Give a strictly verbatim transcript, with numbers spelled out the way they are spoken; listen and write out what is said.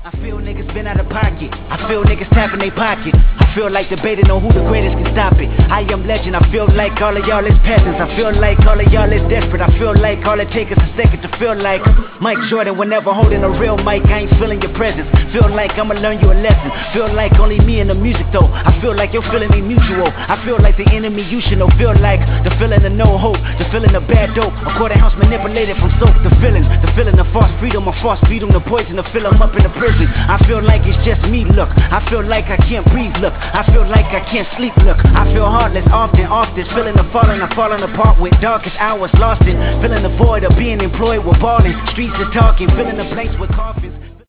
I feel niggas been out of pocket. I feel niggas tapping they pocket. I feel like debating on who the greatest can stop it. I am legend. I feel like all of y'all is peasants. I feel like all of y'all is desperate. I feel like all it takes is a second to feel like Mike Jordan whenever holding a real mic. I ain't feeling your presence. Feel like I'ma learn you a lesson. Feel like only me and the music though. I feel like your feeling ain't mutual. I feel like the enemy you should know. Feel like the feeling of no hope. The feeling of bad dope. A quarter house manipulated from soap. The feeling, the feeling of false freedom. A false freedom, the poison to fill them up in the prison. I feel like it's just me, look. I feel like I can't breathe, look. I feel like I can't sleep, look. I feel heartless often, often. Feeling the falling, I'm falling apart with darkest hours lost in. Feeling the void of being employed with balling. Streets are talking, filling the blanks with coffins.